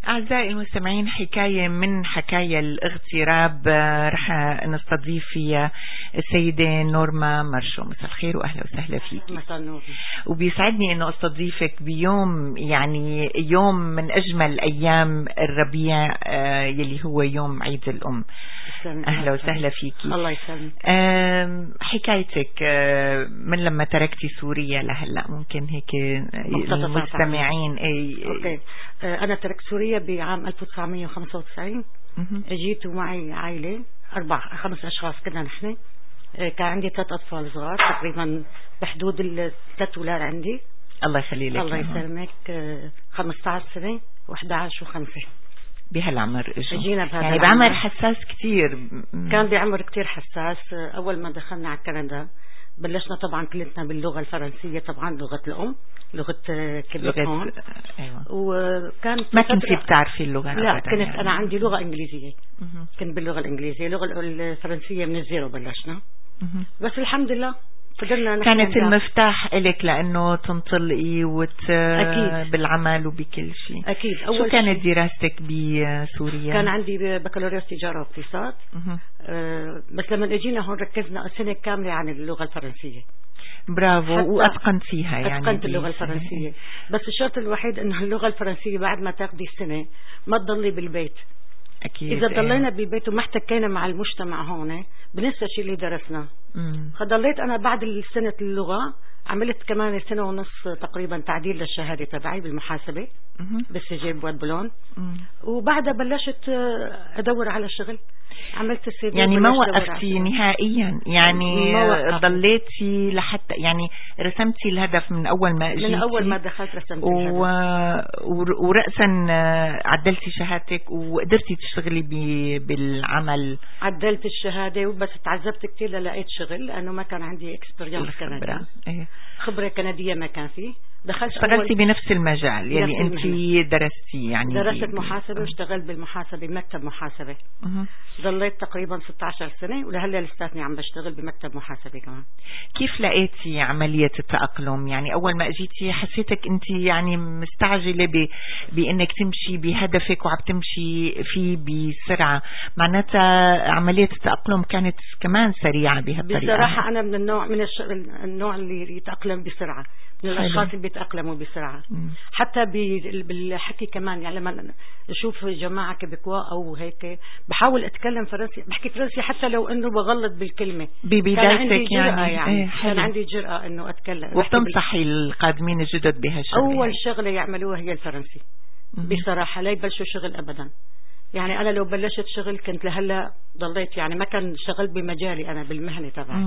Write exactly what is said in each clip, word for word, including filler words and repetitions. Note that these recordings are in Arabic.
أعزائي المستمعين، حكاية من حكاية الاغتراب رح نستضيف فيها السيدة نورما مرشو. مساء الخير وأهلا وسهلا فيك. مساء النور. وبيسعدني أنه أستضيفك بيوم يعني يوم من أجمل أيام الربيع يلي هو يوم عيد الأم. أهلا وسهلا فيك. الله يسلمك. حكايتك من لما تركتي سوريا لهلا، ممكن هيك المستمعين. أي أوكي. أنا تركت سوريا بعام ألف وتسعمية وخمسة وتسعين. جيت ومعي عائلة أربع خمس أشخاص كنا نحن. كان عندي ثلاث أطفال صغار تقريبا بحدود الثلاث أولاد عندي. الله يخلي لك. الله يسلمك. خمسة عشر سنة وأحد عشر وخمسة بهالعمر اجوا جينا بهذا يعني بعمر حساس كثير. كان بعمر كثير حساس. أول ما دخلنا على كندا بلشنا طبعا كلتنا باللغة الفرنسية، طبعا لغة الأم، لغة كلمة هون. أيوة. وكانت ما كنتي بتعرفي اللغة؟ لا كنت يعني. أنا عندي لغة إنجليزية. مه. كنت باللغة الإنجليزية. اللغة الفرنسية من الزيرو بلشنا. مه. بس الحمد لله قدرنا. كانت المفتاح إلك لأنه تنطلقي وت... أكيد. بالعمل وبكل شيء. أكيد. أول شو كانت دراستك بسوريا؟ كان عندي بكالوريوس تجارة واقتصاد. أه بس لما اجينا هون ركزنا سنة كاملة عن اللغة الفرنسية. برافو. وأتقنتيها يعني. أتقنت اللغة الفرنسية. بس الشرط الوحيد أنه اللغة الفرنسية بعد ما تاخدي السنة ما تضلي بالبيت. أكيد. إذا ضلينا بالبيت وما احتكينا مع المجتمع هون بننسى الشيء اللي درسناه. فضليت أنا بعد السنة اللغة عملت كمان سنة ونص تقريبا تعديل للشهادة تبعي بالمحاسبة بالسجل بواد بلون. وبعدها بلشت أدور على شغل. عملت السيفي. يعني ما وقفتي نهائيا يعني ضليتي لحتى يعني رسمتي الهدف من أول ما اجيتي؟ من أول ما دخلت رسمت و... الهدف. ورأسا عدلتي شهادتك وقدرتي تشتغلي ب... بالعمل. عدلت الشهادة وبس تعذبت كتير للقيت شغل لأنه ما كان عندي اكسبرينس كندي. إيه. خبرة كندية ما كان فيه. دخلت اشتغلتي بنفس المجال يلي انت درستي يعني؟ درست محاسبة واشتغلت بالمحاسبة بمكتب محاسبة. أه. ضليت تقريبا ستة عشر سنة ولهلا لساتني عم بشتغل بمكتب محاسبة كمان. كيف لقيتي عملية التأقلم؟ يعني أول ما أجيتي حسيتك أنت يعني مستعجلة ب... بأنك تمشي بهدفك وعم تمشي فيه بسرعة، معناتها عملية التأقلم كانت كمان سريعة بهالطريقة؟ بصراحة أنا من النوع من الش... النوع اللي يتأقلم بسرعة، من الأشخاص اللي بيتأقلموا بسرعة. مم. حتى بالحكي كمان يعني لما أشوف جماعة كبكوا أو هيك بحاول أتكلم فرنسي، بحكي فرنسي حتى لو إنه بغلط بالكلمة. ببدايتك يعني, يعني ايه كان عندي جرأة إنه أتكلم. وبتنصحي القادمين الجدد بهالشغل؟ أول شغلة يعملوها هي الفرنسي. مم. بصراحة لا يبلشوا شغل أبدا. يعني أنا لو بلشت شغل كنت لهلا ضليت يعني ما كان شغل بمجالي أنا بالمهنة تبعي.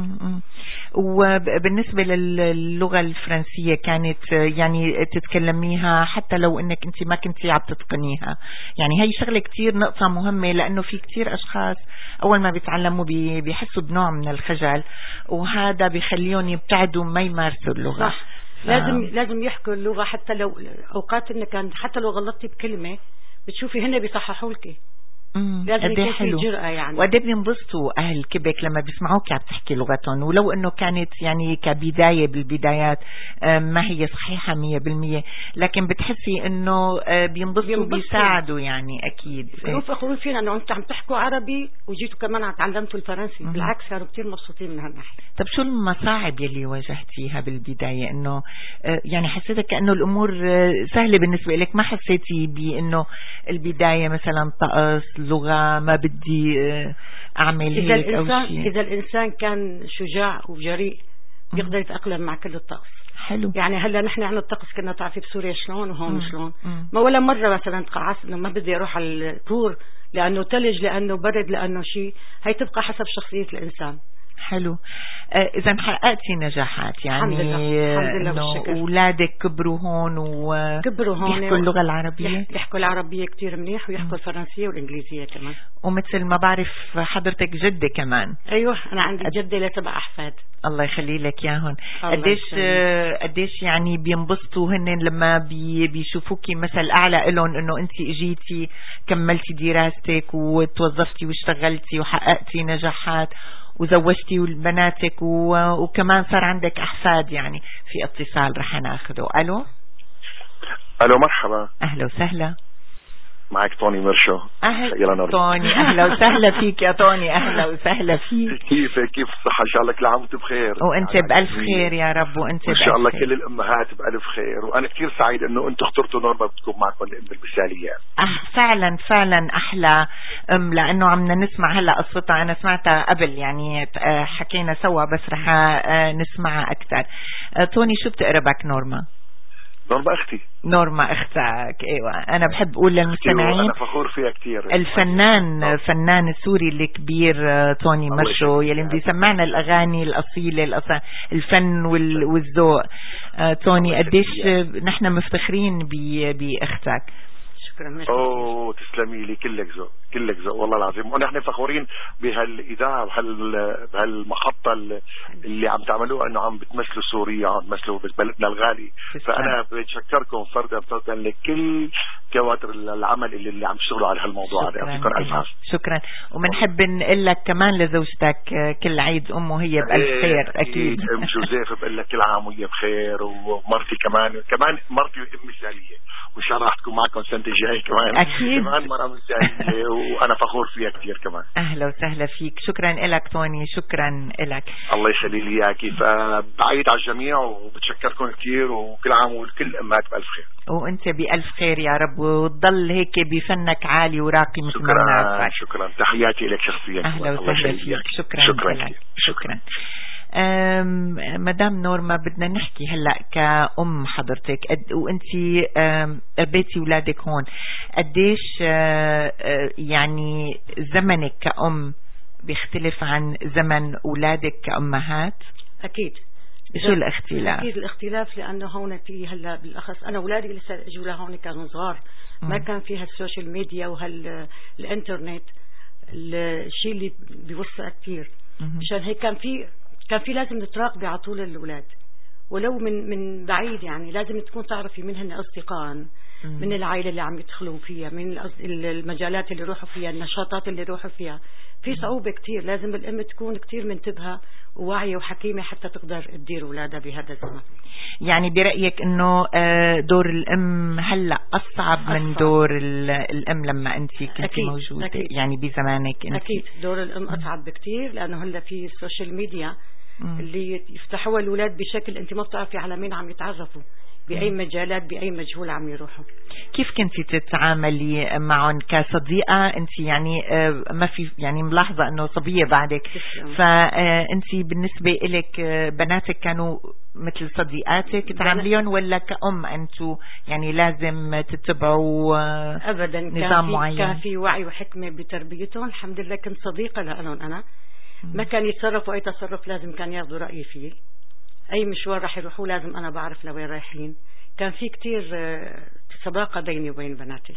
وبالنسبة للغة الفرنسية كانت يعني تتكلميها حتى لو إنك أنت ما كنتي عم تتقنيها؟ يعني هاي شغلة كتير نقطة مهمة، لأنه في كتير أشخاص أول ما بيتعلموا بيحسوا بنوع من الخجل وهذا بيخليهم يبتعدوا ما يمارسوا اللغة. صح. ف... لازم لازم يحكوا اللغة حتى لو أوقات إنك كان حتى لو غلطتي بكلمة بتشوفي هنا بيصححوا لك. لازم يكون في جرأة يعني. وقد بينبسطوا أهل كيبك لما بيسمعوك عم تحكي لغتهم، ولو إنه كانت يعني كبداية بالبدايات ما هي صحيحة مية بالمية، لكن بتحسي إنه بينبسطوا بيساعدوا يعني. أكيد بيكونوا فخورين فينا إنه أنت عم تحكوا عربي وجيتوا كمان تعلمتوا الفرنسي. مم. بالعكس كانوا كتير مبسوطين من هالناحية. طب شو المصاعب يلي واجهتيها بالبداية؟ إنه يعني حسيتك كأنه الأمور سهلة بالنسبة لك، ما حسيتي بإنه البداية مثلا طقس لغة ما بدي أعمل إذا هيك الإنسان أو شيء؟ إذا الإنسان كان شجاع وجريء بيقدر يتأقلم مع كل الطقس. حلو. يعني هلا نحن عنا الطقس كنا تعرفي بسوريا شلون وهون مم. شلون. مم. ما ولا مرة مثلا تقعدت إنه ما بدي أروح على الطور لأنه ثلج لأنه برد لأنه شيء. هي تبقى حسب شخصية الإنسان. حلو. إذا حققتي نجاحات يعني الحمد لله. الحمد لله إنه أولادك كبروا هون وكبروا هون يحكوا اللغة العربية؟ يحكوا العربية كتير منيح ويحكوا الفرنسية والإنجليزية كمان. ومثل ما بعرف حضرتك جدة كمان. أيوة أنا عندي جدة لسبع أحفاد. الله يخلي لك ياهن. قديش قديش يعني بينبسطوا هن لما بي بيشوفوكي مثل أعلى إلهم إنه أنت إجيتي كملتي دراستك وتوظفتي واشتغلتي وحققتي نجاحات وزوجتي بناتك وكمان صار عندك أحفاد. يعني في اتصال رح ناخده. ألو. ألو مرحبا. أهلا وسهلا. معك طوني مرشو. أهلا طوني، أهلا وسهلا فيك يا طوني، أهلا وسهلا فيك. كيفك؟ كيف الصحة؟ إن شاء الله كل عام وأنت بخير. وأنت بألف خير يا رب، وأنت إن شاء الله كل الأمهات بألف خير، وأنا كثير سعيد إنه أنتم اخترتوا نورما بتكون معكم الأم المثالية. أه فعلا فعلا أحلى أم، لأنه عمنا نسمع هلا قصتها، أنا سمعتها قبل يعني حكينا سوا، بس رح نسمعها أكثر. طوني شو بتقربك نورما؟ نورما اختي. نورما اختك، ايوه. انا بحب اقول للمستمعين انا فخور فيها كثير. الفنان فنان السوري الكبير طوني مرشو يلي بده يسمعنا الاغاني الاصيله، الفن والذوق. طوني قديش نحن مفتخرين باختك. شكرا. اوه تسلمي لي، كلك ذوق كلك ذوق والله العظيم، ونحن فخورين بهالاذاعه وبهال بهالمحطه اللي عم تعملوها، انه عم بتمثلوا سوريا، عم بتمثلوا بلدنا الغالي. فانا بتشكركم فردا فردا لكل كوادر العمل اللي, اللي عم تشتغلوا على هالموضوع هذا. يعطيكم الف عافيه. شكرا. وبنحب نقول لك كمان لزوجتك كل عيد ام وهي بالف خير. اكيد ام جوزيف بقول لك كل عام وهي بخير، ومرتي كمان كمان مرتي ام مثاليه، وان شاء الله رح تكون معكم السنه الجايه كمان. اكيد كمان مرة مثاليه وانا فخور فيها كثير كمان. اهلا وسهلا فيك. شكرا لك طوني، شكرا لك. الله يخلي لي اياكي. فبعيد على الجميع وبتشكركم كثير، وكل عام وكل امهات بالف خير. وانت بالف خير يا رب، وتضل هيك بفنك عالي وراقي مثل ما بنعرفك. شكرا. تحياتي لك شخصيا. اهلا وسهلا فيك. شكرا شكرا لك. شكرا. مدام نورما، بدنا نحكي هلا كأم حضرتك، وانت ربيتي اولادك هون، قديش يعني زمنك كأم بيختلف عن زمن اولادك كأمهات؟ اكيد. شو الاختلاف؟ اكيد الاختلاف لانه هون في هلا بالاخص انا اولادي لسه اجوا لهون كانوا صغار، ما كان فيها السوشيال ميديا وهالانترنت، الشيء اللي بيوسع كثير. مشان هيك كان في كان في لازم تراقبي على طول الاولاد، ولو من من بعيد، يعني لازم تكون تعرفي من هن اصدقاء، من العائله اللي عم يدخلوا فيها، من المجالات اللي يروحوا فيها، النشاطات اللي يروحوا فيها. في صعوبه كثير، لازم الام تكون كثير منتبهه وواعيه وحكيمه حتى تقدر تدير اولادها بهذا الزمن. يعني برأيك انه دور الام هلا اصعب, أصعب من دور الام لما انت كنتي موجوده؟ أكيد. يعني بزمانك انت اكيد دور الام اصعب بكثير، لانه هلا في السوشيال ميديا مم. اللي يفتحوها الاولاد بشكل انت ما بتعرفي على مين عم يتعرفوا، بأي مجالات، بأي مجهول عم يروحوا. كيف كنتي تتعاملي معهم كصديقة انت؟ يعني ما في يعني ملاحظة انه صبية بعدك، فانت بالنسبة لك بناتك كانوا مثل صديقاتك تعامليهم، ولا كأم انتو يعني لازم تتبعوا ابدا نظام معين؟ كان في وعي وحكمة بتربيتهم، الحمد لله كنت صديقة لهم. انا ما كان يتصرفوا اي تصرف لازم كان ياخذوا رأيي فيه، اي مشوار راح يروحوا لازم انا بعرف لوين رايحين. كان في كتير صداقة بيني وبين بناتي.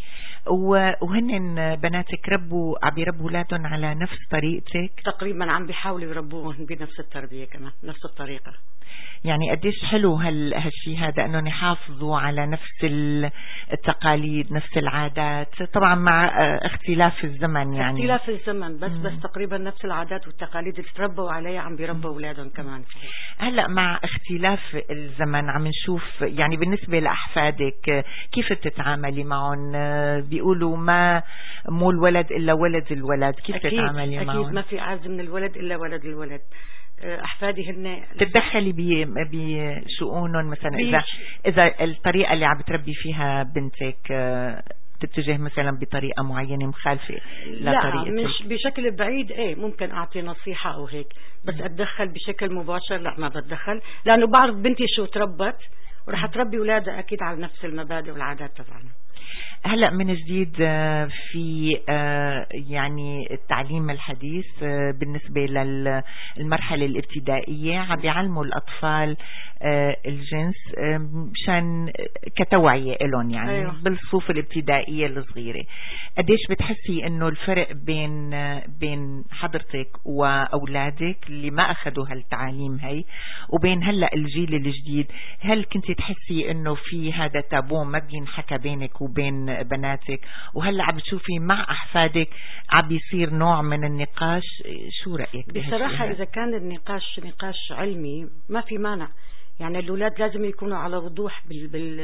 وهن بناتك ربوا عم يربوا اولادهم على نفس طريقتك تقريبا؟ عم بيحاولوا يربوهم بنفس التربية كمان، نفس الطريقة. يعني قديش حلو هال هالشيء هذا، انه يحافظوا على نفس التقاليد، نفس العادات، طبعا مع اختلاف الزمن. يعني اختلاف الزمن بس مم. بس تقريبا نفس العادات والتقاليد اللي تربوا عليها عم بيربوا اولادهم كمان. هلا مع اختلاف الزمن عم نشوف يعني بالنسبه لاحفادك كيف بتتعاملي معهم؟ بيقولوا ما مو الولد الا ولد الولد، كيف أكيد تتعاملي معهم؟ اكيد ما في اعز من الولد الا ولد الولد. احفادي هن تتدخلي بشؤونهم مثلا؟ اذا اذا الطريقه اللي عم بتربي فيها بنتك تتجه مثلا بطريقه معينه مخالفه لطريقتك؟ لا مش بشكل بعيد، ايه ممكن اعطي نصيحه او هيك، بس اتدخل بشكل مباشر لا ما بتدخل، لانه بعرف بنتي شو تربت ورح تربي اولادها اكيد على نفس المبادئ والعادات تبعنا. هلأ من جديد في يعني التعليم الحديث بالنسبة للمرحلة الابتدائية عم بيعلموا الأطفال الجنس مشان كتوعية لهم يعني. أيوة. بالصفوف الابتدائية الصغيرة قديش بتحسي انه الفرق بين بين حضرتك واولادك اللي ما اخذوا هالتعاليم هي وبين هلا الجيل الجديد؟ هل كنت تحسي انه في هذا تابو ما بينحكى بينك وبين بناتك، وهلا عم بتشوفي مع احفادك عم بيصير نوع من النقاش؟ شو رايك بصراحه؟ اذا كان النقاش نقاش علمي ما في مانع، يعني الاولاد لازم يكونوا على وضوح بال, بال...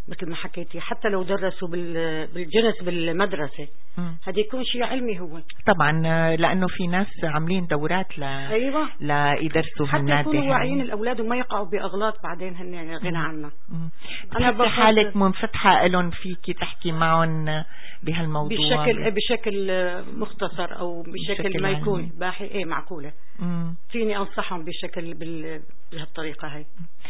مثل ما حكيتي، حتى لو درسوا بالجنس بالمدرسة هذا يكون شيء علمي هو طبعا، لأنه في ناس عاملين دورات ل أيوة. ليدرسوا حتى هالمادة، يكونوا واعيين الأولاد وما يقعوا بأغلاط بعدين هن غنى عنها. أنا بحس حالك منفتحة لهم، فيكي تحكي معهم بهالموضوع بشكل بشكل مختصر أو بشكل, بشكل ما يكون باحي إيه معقولة. مم. فيني أنصحهم بشكل بال... بهالطريقة هاي.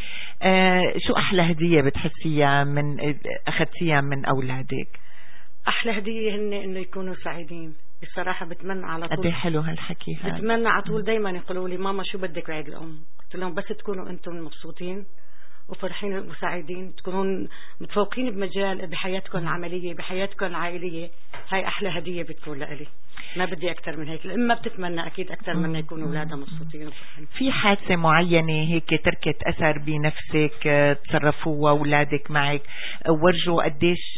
آه شو أحلى هدية بتحسيها من أخذتيها من أولادك؟ أحلى هدية هن إنه يكونوا سعيدين. بصراحة بتمنى على طول. قد حلو هالحكي هذا. بتمنى على طول دايما يقولوا لي ماما شو بدك بعيد الأم؟ قلت لهم بس تكونوا أنتم مبسوطين وفرحين وسعيدين، تكونون متفوقين بمجال بحياتكم العملية بحياتكم العائلية، هاي أحلى هدية بتكون لإلي. ما بدي أكتر من هيك. الأم بتتمنى أكيد أكتر من يكونوا أولادها مبسوطين وفرحين. في حادثة معينة هيك تركت أثر بنفسك تصرفوها أولادك معك، ورجوا قديش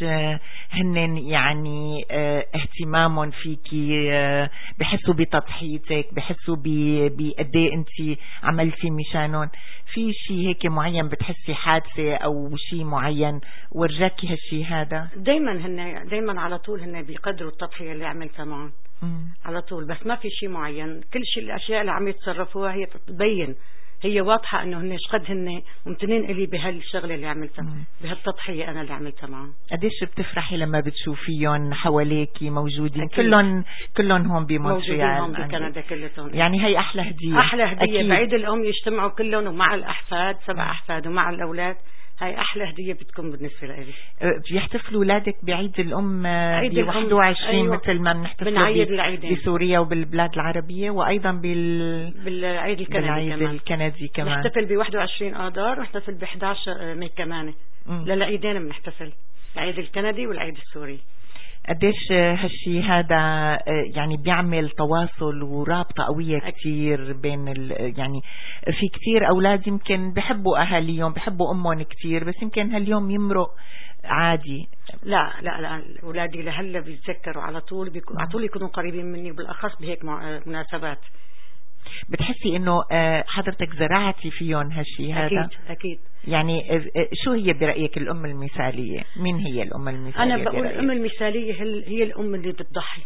هن يعني اهتمامهم فيكي، بحسوا بتضحيتك، بحسوا بقديه أنت عملتي مشانهم؟ في شيء هيك معين بتحسي حادثة أو شيء معين ورجاكي هالشيء هذا؟ دايما هن دايما على طول هن بيقدروا التضحية اللي عملتها معهم على طول، بس ما في شيء معين. كل شيء الأشياء اللي عم يتصرفوها هي تبين، هي واضحة انه هن شقد هن ممتنين الي بهالشغله اللي عملتها، بهالتضحيه انا اللي عملتها معهم. قديش بتفرحي لما بتشوفيهم حواليكي موجودين كلهم كلهم هون بمونتريال موجودين هون بكندا كلهم؟ يعني هي احلى هديه. احلى هديه بعيد الام يجتمعوا كلهم ومع الاحفاد، سبع احفاد ومع الاولاد، هاي أحلى هدية بتكون بالنسبة لي. بيحتفلوا أولادك بعيد الأم ب واحد وعشرين أيوة. مثل ما بنحتفل بسوريا وبالبلاد العربية، وأيضا بال... بالعيد الكندي بالعيد كمان. الكندي كمان نحتفل ب واحد وعشرين آذار ونحتفل ب إحدى عشر ماي كمان. للعيدين بنحتفل، العيد الكندي والعيد السوري. قديش هالشي هذا يعني بيعمل تواصل ورابطة قوية كتير بين ال يعني في كتير أولاد يمكن بحبوا أهاليهم بحبوا أمهم كتير، بس يمكن هاليوم يمرق عادي. لا لا لا أولادي لهلا بيتذكروا على طول، بيكون على طول يكونوا قريبين مني، بالأخص بهيك مناسبات. بتحسي انه حضرتك زرعتي فيهم هالشي هذا؟ اكيد اكيد. يعني شو هي برأيك الام المثالية؟ مين هي الام المثالية؟ انا بقول الام المثالية هي الام اللي بتضحي،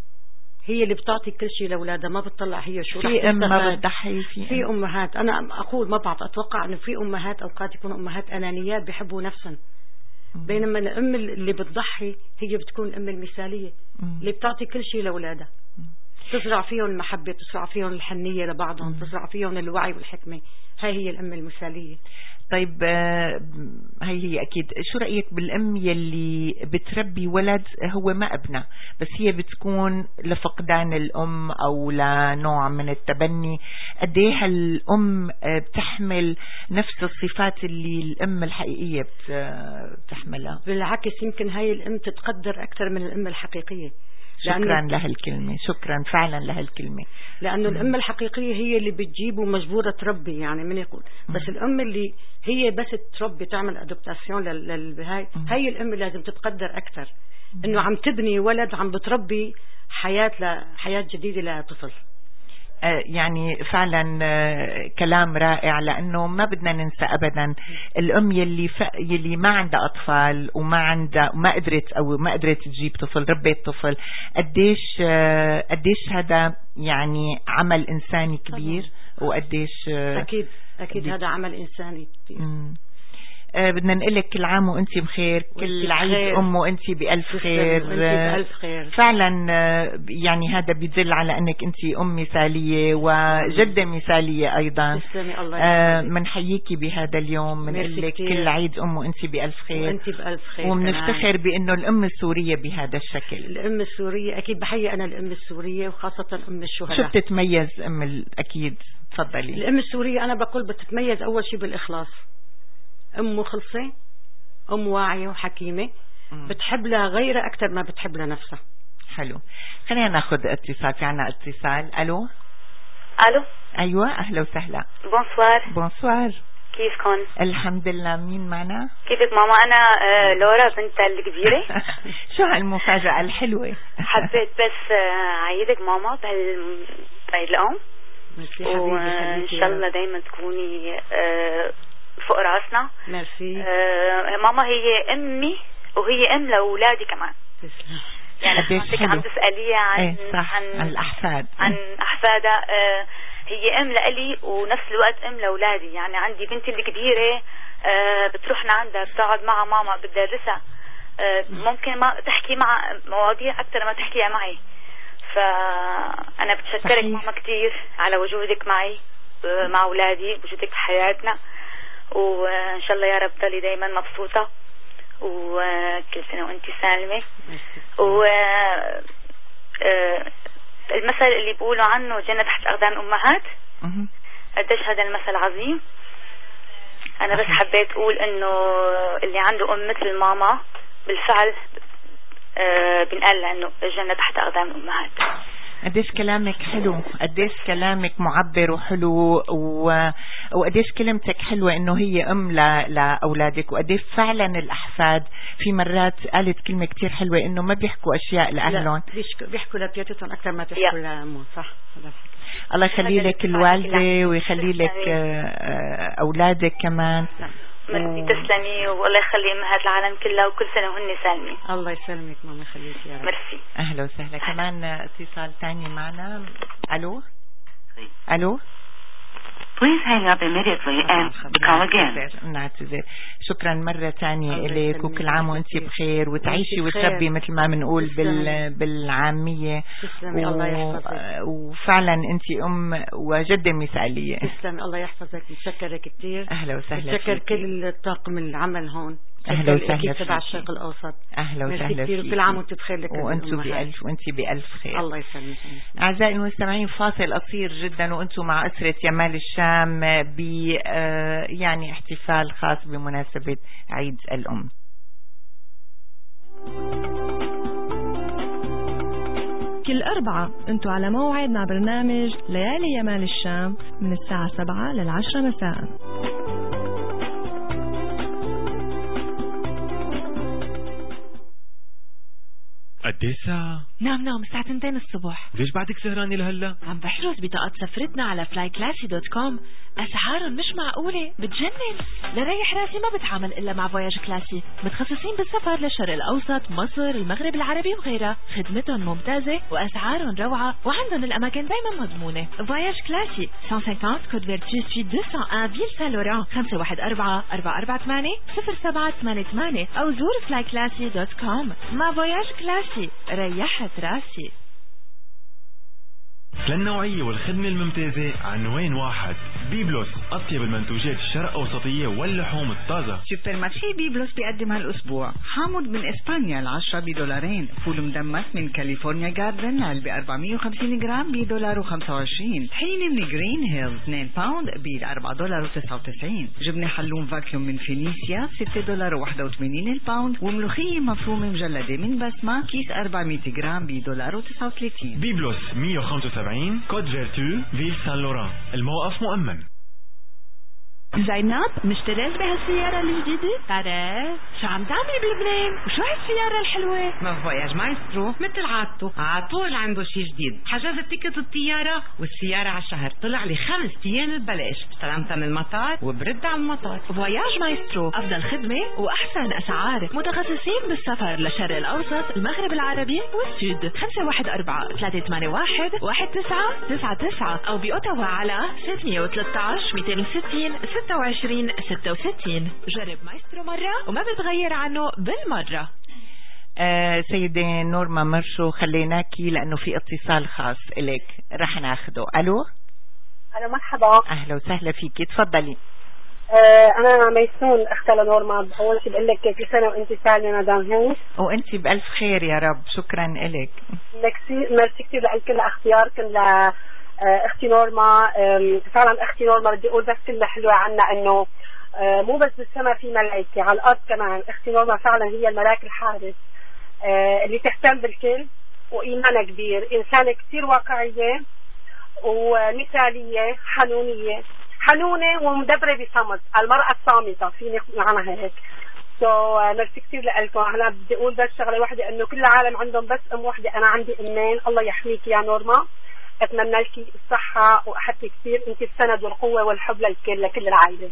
هي اللي بتعطي كل شيء لاولادها، ما بتطلع هي شو في ام ما بتضحي. في, في امهات، انا اقول ما بعرف، اتوقع انه في امهات اوقات يكونوا امهات انانيات بيحبوا نفسهم، بينما الام اللي بتضحي هي بتكون الام المثالية اللي بتعطي كل شيء لاولادها، تزرع فيهم المحبة، تزرع فيهم الحنية لبعضهم، تزرع فيهم الوعي والحكمة. هاي هي الأم المثالية. طيب هاي هي أكيد. شو رأيك بالأم يلي بتربي ولد هو ما ابنه، بس هي بتكون لفقدان الأم أو لنوع من التبني؟ قديه الأم بتحمل نفس الصفات اللي الأم الحقيقية بتحملها؟ بالعكس، يمكن هاي الأم تتقدر أكثر من الأم الحقيقية. شكرا لهالكلمة، شكرا فعلا لهالكلمة. لأنه الأم الحقيقية هي اللي بتجيب ومجبورة تربي، يعني من يقول بس الأم اللي هي بس تربي تعمل أدوبتاسيون للهاي، هاي الأم لازم تتقدر أكثر، إنه عم تبني ولد، عم بتربي حياة لحياة جديدة لطفل. يعني فعلا كلام رائع، لأنه ما بدنا ننسى أبدا الأم يلي ف... يلي ما عندها أطفال وما عندها ما قدرت أو ما قدرت تجيب طفل، ربيت طفل، قديش قديش هذا يعني عمل إنساني كبير، وقديش أكيد أكيد هذا عمل إنساني كبير. آه بدنا نقلك كل عام وانت بخير، كل عيد أم وانت بألف خير. بألف خير فعلا. آه يعني هذا بيدل على انك انت أم مثالية وجدة مثالية ايضا. آه منحييكي بهذا اليوم، منقلك كل عيد أم وانت بألف خير، وانت بألف خير، ومنفتخر بانه الأم السورية بهذا الشكل. الأم السورية اكيد بحيي انا الأم السورية، وخاصة أم الشهداء. شو بتتميز أم اكيد؟ تفضلي. الأم السورية انا بقول بتتميز اول شيء بالإخلاص، أم مخلصة، أم واعية وحكيمة، مم. بتحب لها غيرها أكثر ما بتحب لنفسها. حلو. خلينا ناخذ اتصال. في عنا اتصال. ألو. ألو. أيوة أهلا وسهلا. بونسوار. بونسوار. كيفكن؟ الحمد لله. مين معنا؟ كيفك ماما؟ أنا آه لورا بنت الكبيرة. شو هالمفاجأة الحلوة؟ حبيت بس آه عيدك ماما بهالعيد الأم، وإن شاء الله دايما تكوني آه فوق راسنا. ميرسي. آه ماما هي امي وهي ام لاولادي كمان. تسلم. يعني حضرتك عم تساليها عن ايه صح. عن, عن الاحفاد عن احفادها. آه هي ام لإلي ونفس الوقت ام لاولادي. يعني عندي بنتي الكبيره آه بتروح لعندها بتقعد مع ماما بتدرسها. آه ممكن ما تحكي مع مواضيع اكثر ما تحكيها معي. فانا بتشكرك ماما كثير على وجودك معي مع اولادي، وجودك في حياتنا، وان شاء الله يا رب ضلي دايما مبسوطه وكل سنه وانت سالمه. و المثل اللي بيقولوا عنه جنة تحت اقدام الامهات، قديش هذا المثل عظيم. انا بس حبيت اقول انه اللي عنده ام مثل ماما بالفعل آه بنقال انه الجنة تحت اقدام الامهات. قديش كلامك حلو، قديش كلامك معبر وحلو، و... وقديش كلمتك حلوة انه هي ام ل... لأولادك، وقديش فعلا الأحفاد في مرات قالت كلمة كتير حلوة انه ما بيحكوا اشياء لأهلهم، بيحكوا لبيتهم اكثر ما بيحكوا لأمهم. صح. الله يخلي لك الوالدة ويخلي لك أولادك كمان. ميرسي. تسلمي والله يخلي امهات العالم كلها وكل سنه وهن سالمين. الله يسلمك ماما يخليك يا رب. ميرسي. اهلا وسهلا. كمان اتصال ثاني معنا. الو الو Please hang up immediately and call again. نعتذر. شكرا مرة تانية إليك، وكل عام وانتي بخير وتعيشي وتربي مثل ما بنقول بال... بالعامية. تسلمي. الله يحفظك. وفعلا انتي ام وجدة مثالية. تسلمي. الله يحفظك. متشكرك كتير. اهلا وسهلا. متشكر كل الطاقم العمل هون. اهلا وسهلا تبع الشرق الاوسط. اهلا وسهلا فيك. كل عام وانتم بخير. لك وانتم بالف وانتي بالف خير. الله يسلمك. اعزائي المستمعين، فاصل قصير جدا وانتم مع اسرة يمال الشام ب يعني احتفال خاص بمناسبة عيد الام. كل أربعة انتوا على موعد مع برنامج ليالي يمال الشام من الساعة سبعة للعشرة مساء. قديش ساعة؟ نعم نعم الساعة تنتين الصبح. ليش بعدك سهرانة لهلا؟ عم بحجز بطاقات سفرتنا على فلاي كلاسي دوت كوم. أسعارهم مش معقولة، بتجنن. لريح راسي ما بتعامل إلا مع فواياج كلاسي، متخصصين بالسفر للشرق الأوسط، مصر، المغرب العربي وغيرها. خدمتهم ممتازة وأسعارهم روعة، وعندهم الأماكن دايما مضمونة. فواياج كلاسي مئتين وخمسين كود فيرتو ستريت مئتين وواحد فيل سان لوران. خمسة واحد أربعة أربعة أربعة ثمانية صفر سبعة ثمانية ثمانية أو زور فلاي كلاسي دوت كوم. مع فواياج كلاسي ريحت راسي. للنوعية والخدمة الممتازة عنوان واحد. بيبلوس، أطيب المنتوجات الشرق أوسطية واللحوم الطازة. سوبر مارشي بيبلوس بيقدم هالأسبوع حامض من إسبانيا العشرة بدولارين، فول مدمس من كاليفورنيا جاردن علبة أربعمية وخمسين جرام بدولار وخمسة وعشرين، طحينة من جرين هيل اثنين باوند بأربعة دولار وتسعة وتسعين، جبنة حلوم فاكيوم من فينيسيا ستة دولار وواحد وثمانين الباوند، وملوخية مفرومة مجلدة من بسمة كيس أربعمية جرام بدولار وتسعة وثلاثين. بيبلوس مئة وخمسة وسبعين كود فيرتو فيل سان لوران. الموقف مؤمن. زينب، مشتريت بهالسيارة الجديدة؟ ترى شو عم تعملي بلبنان؟ وشو هالسيارة الحلوة؟ ما فواياج مايسترو مثل عادته عطول عنده شي جديد. حجزت تيكت الطيارة والسيارة على الشهر، طلع لي خمس ايام ببلاش، استلمتها من المطار وبرد على المطار. فواياج مايسترو أفضل خدمة وأحسن أسعار، متخصصين بالسفر للشرق الأوسط، المغرب العربي والسود. خمسة واحد أربعة ثلاثة ثمانية واحد واحد تسعة تسعة تسعة أو بأوتاوا على ستمية وثلاثة عشر مئتين وستين ستة وعشرين ستة وستين. جرب مايسترو مرة وما بتغير عنه بالمرة. آه سيدة نورما مرشو، خليناكي لأنه في اتصال خاص إليك رح ناخده. ألو ألو مرحبا. أهلا وسهلا فيكي، تفضلي. آه أنا ميسون أختي لنورما. أول شيء بقول لك كل سنة وأنت سالمة مدام هند، وأنت بألف خير يا رب. شكرا إلك. ميرسي ميرسي كثير لكل اختياركم ل اختي نورما. فعلا اختي نورما بدي اقول بس كلمه حلوه عنا، انه مو بس بالسماء في ملائكه، على الارض كمان. اختي نورما فعلا هي الملاك الحارس اللي تهتم بالكل، وايمانها كبير، انسانه كثير واقعيه ومثاليه، حنونيه حنونه ومدبره بصمت، المراه الصامته فيني معناها هيك. سو ميرسي كثير لكم. انا بدي اقول بس شغله واحده، انه كل العالم عندهم بس ام واحده، انا عندي امين. الله يحميك يا نورما، اتمنى لك الصحه واحبك كثير، انت السند والقوه والحب للكل لكل العائله.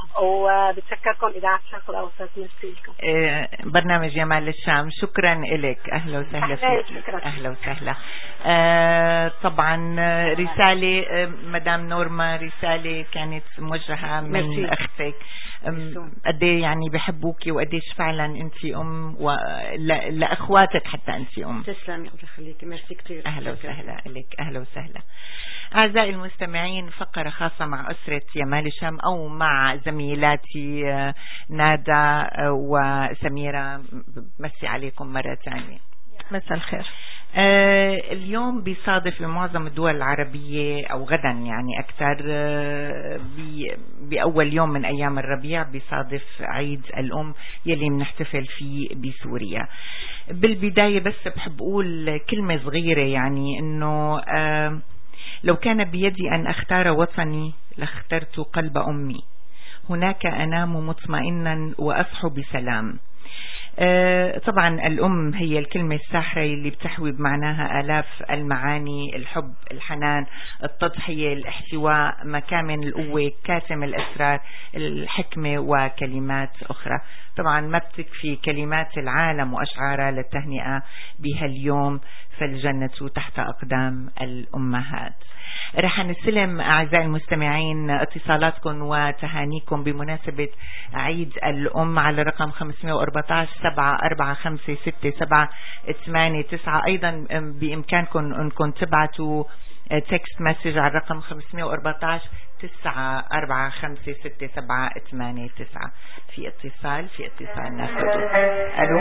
وبتشكركم إذاعة الشرق الأوسط. ميرسي لكم. برنامج جمال الشام، شكرا لك. أهلا وسهلا فيك. أهلا وسهلا. آه طبعا رسالة مدام نورما، رسالة كانت موجهة من أختك، قد يعني بحبوكي وقديش فعلا أنت أم ولأخواتك حتى أنت أم. تسلمي الله يخليكي. ميرسي كتير. أهلا وسهلا لك. أهلا وسهلا. أعزائي المستمعين، فقرة خاصة مع أسرة جمال الشام أو مع زميلاتي نادى وسميرة. مسي عليكم مرة ثانية. مساء الخير. آه اليوم بيصادف بمعظم الدول العربية أو غدا يعني أكثر آه بأول يوم من أيام الربيع بيصادف عيد الأم يلي بنحتفل فيه بسوريا. بالبداية بس بحب أقول كلمة صغيرة، يعني إنه آه لو كان بيدي أن أختار وطني لاخترت قلب أمي، هناك أنام مطمئنا وأصحو بسلام. أه طبعا الأم هي الكلمة الساحرة اللي بتحوي بمعناها آلاف المعاني: الحب، الحنان، التضحية، الاحتواء، مكامن القوة، كاتم الأسرار، الحكمة وكلمات أخرى. طبعا ما بتكفي كلمات العالم وأشعارها للتهنئة بهاليوم، فالجنة تحت أقدام الأمهات. رح نستلم أعزائي المستمعين اتصالاتكم وتهانيكم بمناسبة عيد الأم على رقم خمسمائة وأربعة عشر سبعة أربعة خمسة ستة سبعة ثمانية تسعة. أيضا بإمكانكم أنكم تبعتوا تكست مسج على الرقم خمسمائة وأربعة عشر تسعة أربعة خمسة ستة سبعة ثمانية تسعة. في اتصال في اتصال ناخده. ألو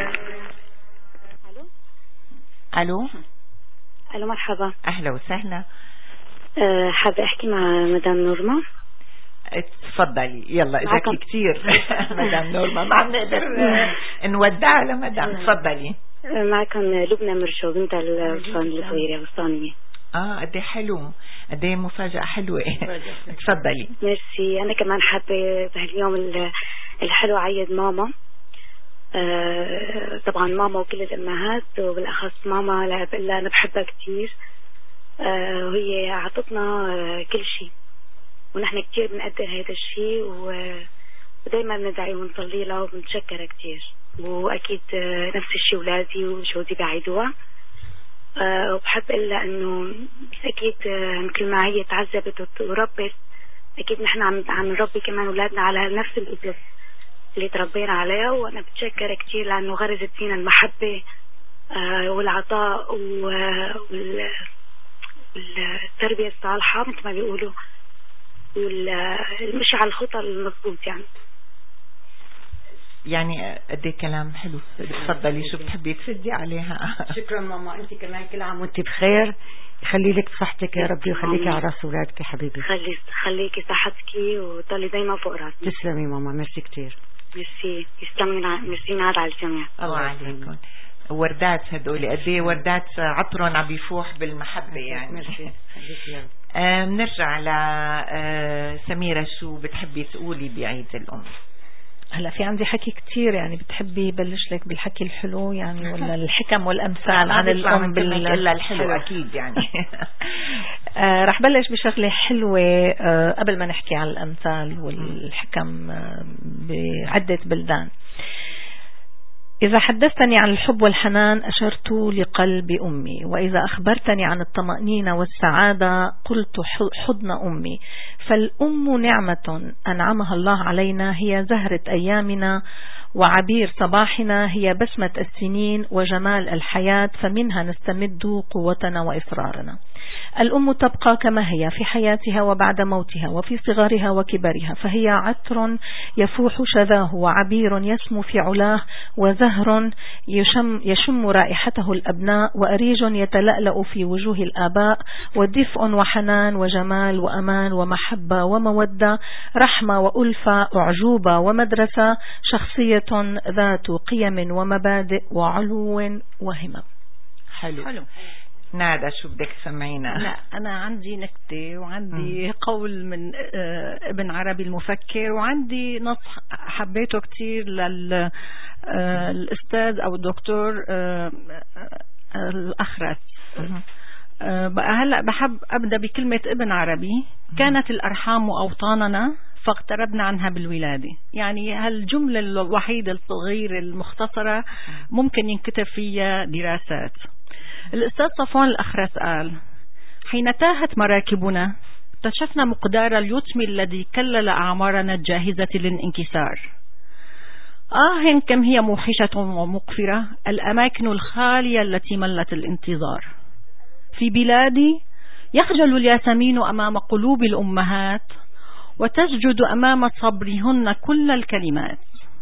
ألو ألو ألو مرحبا. أهلا وسهلا. أه حابة أحكي مع مدام نورما. تفضلي. يلا إذا كتير مدام نورما ما عم نقدر نودع لمدام. تفضلي. معكم لبنى مرشو بنت الوطن الصغيرة وسطانية. اه قد حلو، قد مفاجأة حلوة. تفضلي. ميرسي. أنا كمان حابة بهاليوم الحلو عيد ماما. آه طبعا ماما وكل الأمهات وبالأخص ماما لا بقول لها أنا بحبها كتير. آه وهي عطتنا آه كل شيء، ونحن كتير بنقدر هذا الشيء، ودايما بندعي ونصلي لها وبنتشكرها كتير. وأكيد آه نفس الشيء ولادي وجوزي بعيدوها. آه وبحب أقول لها إنه أكيد آه مثل ما هي تعذبت وربت، أكيد نحن عم عم نربي كمان أولادنا على نفس الأسس اللي تربينا عليها. وأنا بتشكر كتير لأنه غرزت فينا المحبة آه والعطاء والتربية الصالحة مثل ما بيقولوا، والمشي على الخطى المضبوط. يعني يعني قد كلام حلو. تفضلي، شو بتحبي تفدي عليها؟ شكرا ماما. انت كمان كل عام وانت بخير. يخلي لك صحتك يا ربي ويخليكي على راس اولادك يا حبيبي. خلي خليكي صحتك وطلي دايما فوق راسك. تسلمي ماما. ميرسي كتير. ميرسي. يسلمي. ميرسي ناد على الجميع. الله عليكم. وردات هدول قد ايه وردات عطرهم عم بيفوح بالمحبه يعني. ميرسي. آه بنرجع لسميرة، شو بتحبي تقولي بعيد الأم؟ هلا في عندي حكي كتير، يعني بتحبي بلش لك بالحكي الحلو يعني ولا الحكم والأمثال عن الأم بال... إلا الحلو أكيد يعني. آه رح بلش بشغلة حلوة آه قبل ما نحكي عن الأمثال والحكم آه بعدة بلدان. إذا حدثتني عن الحب والحنان أشرت لقلب أمي، وإذا أخبرتني عن الطمأنينة والسعادة قلت حضن أمي. فالأم نعمة أنعمها الله علينا، هي زهرة أيامنا وعبير صباحنا، هي بسمة السنين وجمال الحياة، فمنها نستمد قوتنا وإصرارنا. الأم تبقى كما هي في حياتها وبعد موتها وفي صغرها وكبرها، فهي عطر يفوح شذاه وعبير يسمو في علاه وزهر يشم, يشم رائحته الأبناء وأريج يتلألأ في وجوه الآباء ودفء وحنان وجمال وأمان ومحبة ومودة، رحمة وألفة، أعجوبة ومدرسة، شخصية ذات قيم ومبادئ وعلو وهمم. حلو. حلو. نادى شو بدك تسمعينا؟ لا أنا عندي نكتة وعندي م. قول من ابن عربي المفكر، وعندي نص حبيته كتير للأستاذ أو الدكتور الأخرس. بقى هلأ بحب أبدأ بكلمة ابن عربي: كانت الأرحام أوطاننا فاقتربنا عنها بالولادة. يعني هالجملة الوحيدة الصغيرة المختصرة ممكن ينكتب فيها دراسات. الأستاذ صفوان الأخرس قال: حين تاهت مراكبنا اكتشفنا مقدار اليتم الذي كلل أعمارنا الجاهزة للانكسار. آه كم هي موحشة ومقفرة الأماكن الخالية التي ملت الانتظار. في بلادي يخجل الياسمين أمام قلوب الأمهات وتسجد أمام صبرهن كل الكلمات.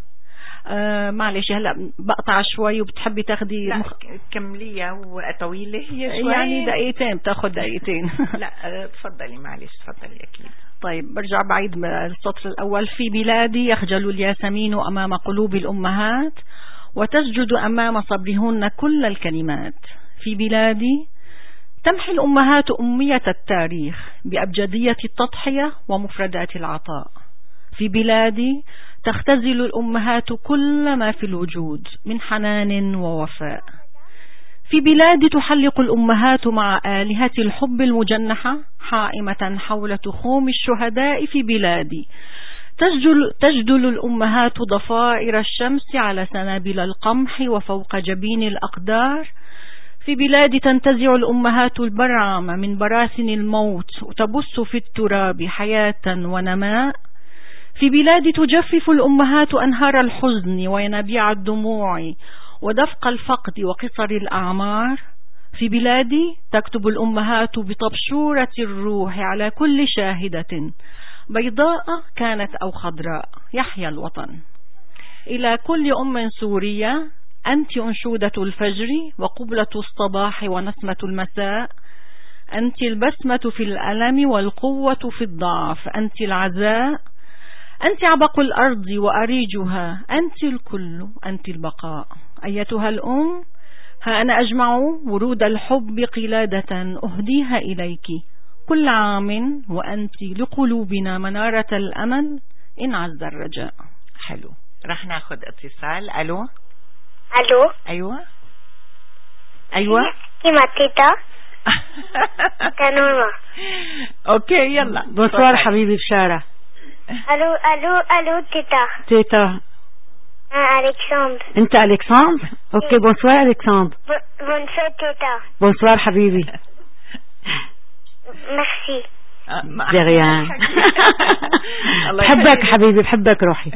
آه معلش هلا بقطع شوي وبتحبي تاخدي مخ... كملية وطويلة هي شوي يعني دقيقتين، بتاخد دقيقتين. لا تفضلي معلش تفضلي أكيد. طيب برجع بعيد السطر الأول. في بلادي يخجل الياسمين أمام قلوب الأمهات وتسجد أمام صبرهن كل الكلمات. في بلادي تمحي الأمهات أمية التاريخ بأبجدية التضحية ومفردات العطاء. في بلادي تختزل الأمهات كل ما في الوجود من حنان ووفاء. في بلادي تحلق الأمهات مع آلهة الحب المجنحة حائمة حول تخوم الشهداء. في بلادي تجدل, تجدل الأمهات ضفائر الشمس على سنابل القمح وفوق جبين الأقدار. في بلادي تنتزع الأمهات البرعم من براثن الموت وتبث في التراب حياة ونماء. في بلادي تجفف الأمهات أنهار الحزن وينابيع الدموع ودفق الفقد وقصر الأعمار. في بلادي تكتب الأمهات بطبشورة الروح على كل شاهدة بيضاء كانت أو خضراء: يحيى الوطن. إلى كل أم سورية أنت أنشودة الفجر وقبلة الصباح ونسمة المساء. أنت البسمة في الألم والقوة في الضعف. أنت العزاء. أنت عبق الأرض وأريجها. أنت الكل. أنت البقاء. أيتها الأم، ها أنا أجمع ورود الحب قلادة أهديها إليك كل عام وأنت لقلوبنا منارة الأمل إن عز الرجاء. حلو. رح ناخد اتصال. ألو. ألو. أيوة أيوة كيما تيتا كانوما. أوكي يلا. بونسوار حبيبي بشارة. ألو ألو ألو تيتا. تيتا أنا ألكسندر. أنت ألكسندر؟ أوكي بونسوار ألكسندر. بونسوار تيتا. بونسوار حبيبي. ميرسي. دي ريان. بحبك حبيبي، بحبك روحي.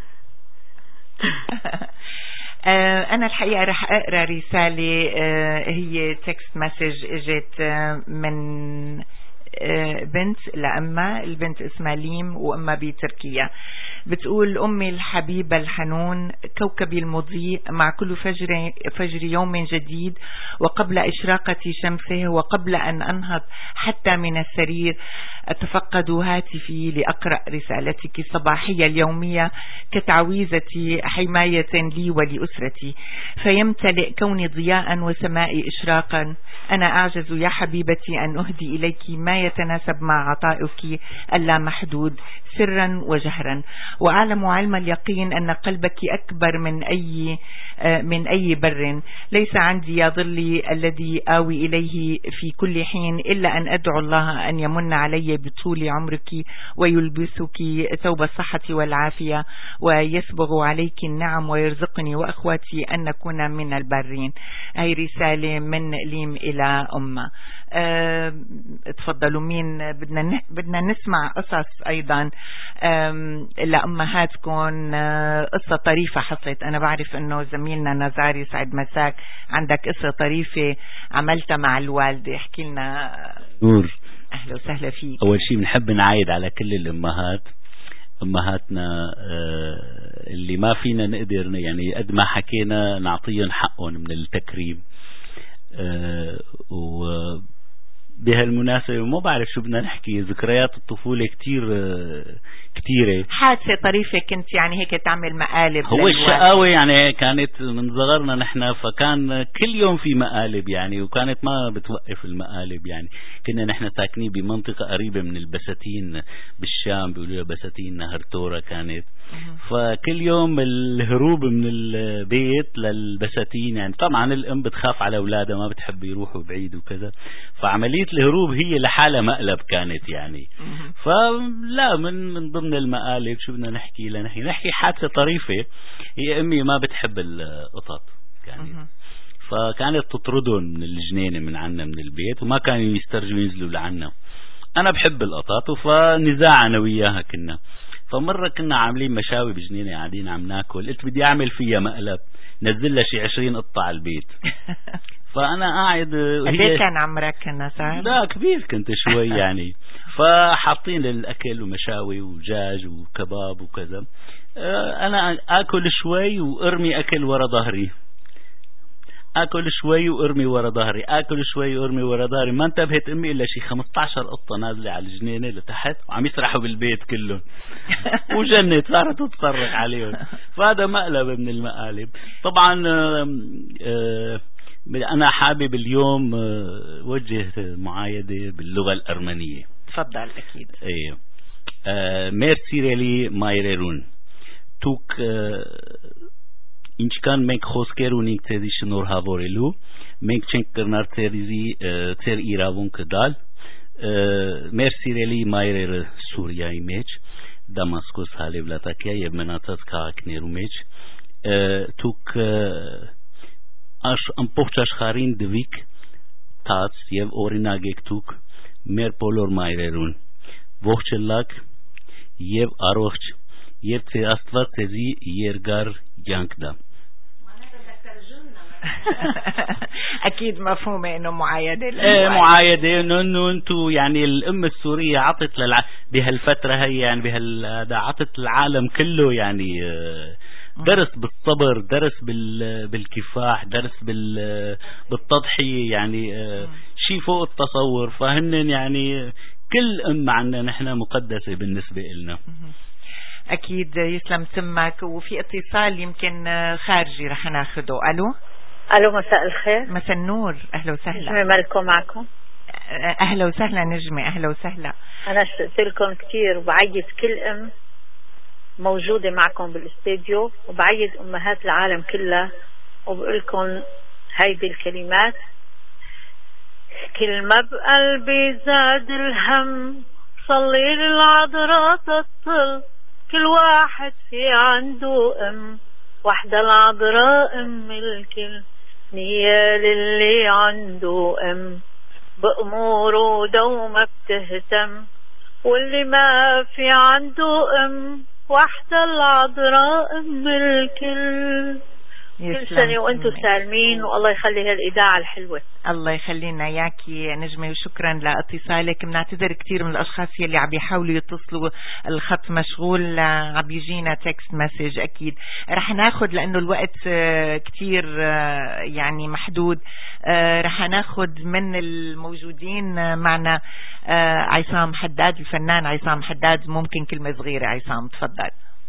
أنا الحقيقة رح أقرأ رسالة هي تكست مسج اجت من بنت لأمها. البنت اسمها ليم وأمها بتركيا. بتقول: أمي الحبيبة الحنون، كوكبي المضيء مع كل فجر, فجر يوم جديد وقبل إشراقة شمسه وقبل أن أنهض حتى من السرير أتفقد هاتفي لأقرأ رسالتك الصباحية اليومية كتعويذة حماية لي ولأسرتي، فيمتلئ كوني ضياء وسمائي إشراقا. أنا أعجز يا حبيبتي أن أهدي إليك ما يتناسب مع عطائك اللامحدود سرا وجهرا، وأعلم علم اليقين أن قلبك أكبر من أي من أي بر. ليس عندي يا ظلي الذي آوي إليه في كل حين إلا أن أدعو الله أن يمن علي بطول عمرك ويلبسك ثوب الصحة والعافية ويسبغ عليك النعم ويرزقني وأخواتي أن نكون من البارين. هاي رسالة من ليم إلى أمة. أه تفضلوا. مين بدنا بدنا نسمع قصص أيضا لأمهاتكم. أه قصة طريفة حصلت. أنا بعرف أنه زميلنا نزاري سعد مساك عندك قصة طريفة عملتها مع الوالدة. احكي لنا. نور، أهلا وسهلا فيك. أول شيء بنحب نعايد على كل الأمهات، أمهاتنا اللي ما فينا نقدر يعني قد ما حكينا نعطيهم حقهم من التكريم. وبهالمناسبة ما بعرف شو بدنا نحكي، ذكريات الطفولة كتير كتيرة. حادثة طريفة كنت يعني هيك تعمل مقالب. هو الشقاوة يعني كانت من صغرنا نحن، فكان كل يوم في مقالب يعني، وكانت ما بتوقف المقالب يعني. كنا نحن ساكنين بمنطقة قريبة من البساتين بالشام، بيقولوا بساتين نهر تورا كانت. فكل يوم الهروب من البيت للبساتين يعني، طبعا الأم بتخاف على أولادها ما بتحب يروحوا بعيد وكذا، فعملية الهروب هي لحالها مقلب كانت يعني. فلا من من ضمن ضمن المقالب شو بدنا نحكي لنحكي نحكي حادثة طريفة. هي أمي ما بتحب القطط كانت، فكانت تطردهم من الجنينة من عنا من البيت، وما كانوا يسترجوا ينزلوا لعنا. أنا بحب القطط، فنزاع أنا وياها كنا. فمرة كنا عاملين مشاوي بجنينة قاعدين عم ناكل، قلت بدي أعمل فيها مقلب نزل لها شي عشرين قطة على البيت. فأنا قاعد قد كان عمرك كنا صار؟ لا كبير كنت شوي يعني. فحاطين الأكل ومشاوي ودجاج وكباب وكذا، أنا أكل شوي وأرمي أكل ورا ظهري، أكل شوي وأرمي ورا ظهري، أكل شوي وأرمي ورا ظهري. ما انتبهت أمي إلا شي خمسة عشر قطة نازلة على الجنينة لتحت وعم يسرحوا بالبيت كلهم. وجنت صارت تتصرخ عليهم. فهذا مقلب من المقالب. طبعا أنا حابب اليوم وجه معايدة باللغة الأرمنية. تفضل. أكيد. إيه. ميرسي مايرون توك ինչքան մենք խոսքեր ունենք ցեզի շնորհավորելու, մենք չենք կրնար ցեզի ցեր իրավունքը դալ։ Մեր սիրելի մայրերը Սուրիայի մեջ, Դամասկոս, Հալեվ, Լատակիա եւ մնացած քաղաքներու մեջ, դուք ամբողջ աշխարհին դվիք տաց եւ օրինակ եք դուք մեր բոլոր մայրերուն, ողջլակ եւ առողջ եւ թե Աստված ցեզի երկար կյանք տա։ أكيد مفهومة إنه معايدة. إيه معايدة إنه أنتو يعني الأم السورية عطت للع... بهالفترة هي يعني بهال عطت العالم كله يعني درس بالصبر، درس بال... بالكفاح، درس بال... بالتضحية يعني شيء فوق التصور. فهن يعني كل أم عنا نحن مقدسة بالنسبة لنا. أكيد. يسلم سمك. وفي اتصال يمكن خارجي رح ناخده. ألو. ألو مساء الخير. مساء النور. أهلا وسهلا. نجمة مالكم معكم. أهلا وسهلا نجمة. أهلا وسهلا. أنا اشتقت لكم كتير وبعيد كل أم موجودة معكم بالاستديو، وبعيد أمهات العالم كلها وبقول لكم هيدي الكلمات: كل ما بقلبي زاد الهم صلي للعذراء تطل، كل واحد في عنده أم وحدة العذراء أم الكل، نية للي عنده أم بأموره دوما بتهتم، واللي ما في عنده أم وحدة العذراء أم الكل. كل سنة وانتم سالمين والله يخلي هالإذاعة الحلوة. الله يخلينا ياكي نجمة، وشكرا لاتصالك. بنعتذر كثير من الأشخاص يلي عم بيحاولوا يتصلوا الخط مشغول، عم بيجينا تكست مسج. أكيد رح ناخد لأنه الوقت كثير يعني محدود، رح ناخد من الموجودين معنا عصام حداد، الفنان عصام حداد. ممكن كلمة صغيرة عصام؟ تفضل.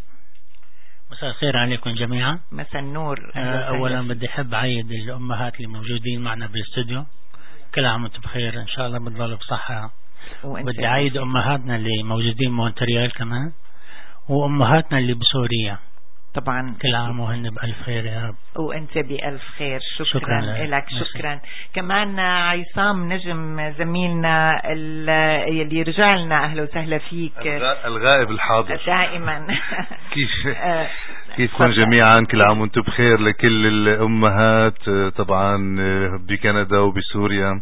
مساء الخير عليكم جميعا. مساء النور. أولا بدي أحب عيد الأمهات اللي موجودين معنا بالاستوديو، كل عام وانتم بخير إن شاء الله بتضلوا بصحة. بدي عيد أمهاتنا اللي موجودين مونتريال كمان، وأمهاتنا اللي بسوريا طبعا كل عام وهن بألف خير يا رب. وانت بألف خير. شكرا, شكرا لك. شكرا كمان عصام نجم زميلنا اللي رجع لنا. أهلا وسهلا فيك. الغائب الحاضر دائما. كيف كيفكم جميعا؟ كل عام وانتم بخير لكل الأمهات طبعا بكندا وبسوريا.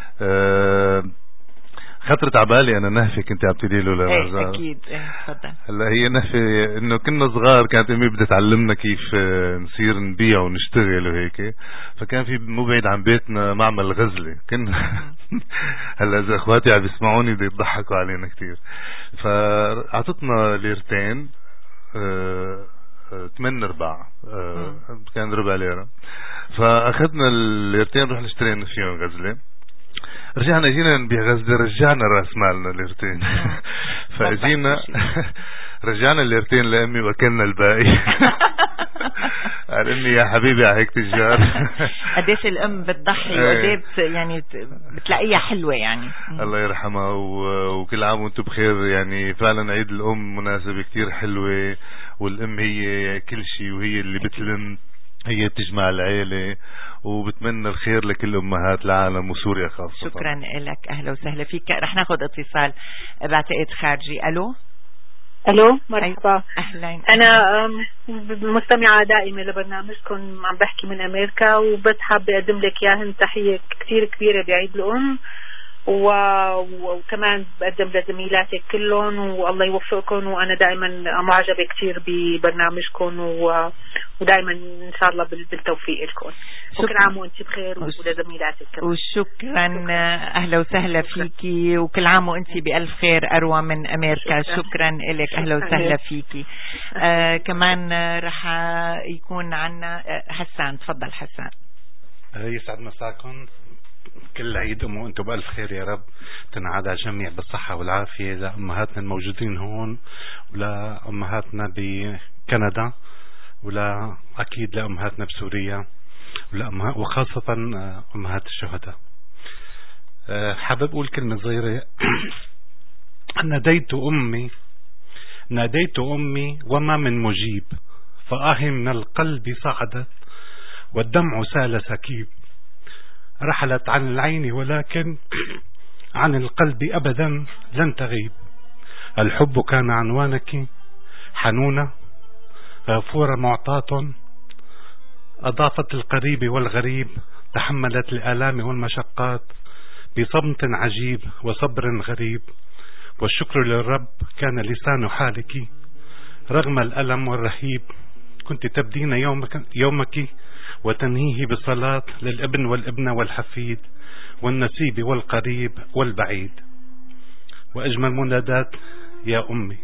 خطرت عبالي انا نهفه كنت عم تقولي له لرجال. اكيد. تفضل. هلا هي نهفه انه كنا صغار كانت امي بدها تعلمنا كيف نصير نبيع ونشتغل وهيك، فكان في مو بعيد عن بيتنا معمل غزله كنا هلا اذا اخواتي عم بيسمعوني بده يضحكوا علينا كثير. فاعطتنا ليرتين ثمان ارباع، كان ربع ليره، فاخذنا الليرتين رحنا اشترينا فيهم غزله، رجعنا جينا نبيع غزله، رجعنا راس مالنا ليرتين. فاجينا رجعنا الليرتين لامي واكلنا الباقي. قال امي يا حبيبي على هيك تجار. قديش الام بتضحي وقديش يعني بتلاقيها حلوه يعني. الله يرحمها. وكل عام وانتم بخير. يعني فعلا عيد الام مناسبه كتير حلوه، والام هي كل شيء، وهي اللي بتلم، هي بتجمع العيلة، وبتمنى الخير لكل أمهات العالم وسوريا خاصة. شكرا لك. أهلا وسهلا فيك. رح ناخد اتصال بعتقد خارجي. ألو. الو مرحبا. اهلا. انا مستمعه دائمه لبرنامجكم، عم بحكي من امريكا، وبس حابه اقدم لك اياهن تحيه كثير كبيره بعيد الام، و... وكمان بقدم لزميلاتك كلهم، والله يوفقكم، وانا دائما معجبه كثير ببرنامجكم، و... ودائما ان شاء الله بالتوفيق لكم. وكل عام وانت بخير ولزميلاتك كمان. وشكرا، اهلا وسهلا فيكي، وكل عام وانت بالف خير. اروى من امريكا، شكرا, شكرا لك، اهلا وسهلا فيكي. آه كمان رح يكون عنا حسان. تفضل حسان. يسعد مساكم، كل عيد أم وأنتم بألف خير يا رب، تنعاد على الجميع بالصحة والعافية، لأمهاتنا الموجودين هون ولأمهاتنا بكندا، ولا أكيد لأمهاتنا بسوريا، وخاصة أمهات الشهداء. حابب أقول كلمة صغيرة. ناديت أمي ناديت أمي وما من مجيب، فآه من القلب صعدت والدمع سال سكيب، رحلت عن العين ولكن عن القلب أبدا لن تغيب. الحب كان عنوانك، حنونة غفورة معطاة، أضافت القريب والغريب، تحملت الآلام والمشقات بصمت عجيب وصبر غريب، والشكر للرب كان لسان حالك رغم الألم والرهيب. كنت تبدين يومك, يومك وتنهيه بصلاة للابن والابنة والحفيد والنسيب والقريب والبعيد. وأجمل منادات يا أمي،